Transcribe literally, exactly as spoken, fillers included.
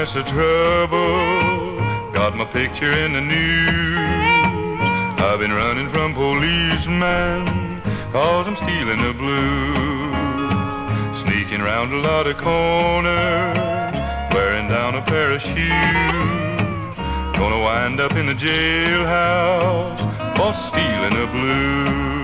mess of trouble. Got my picture in the news. I've been running from policemen, cause I'm stealing the blues. Sneaking round a lot of corners, wearing down a pair of shoes. Gonna wind up in the jailhouse for stealing the blues.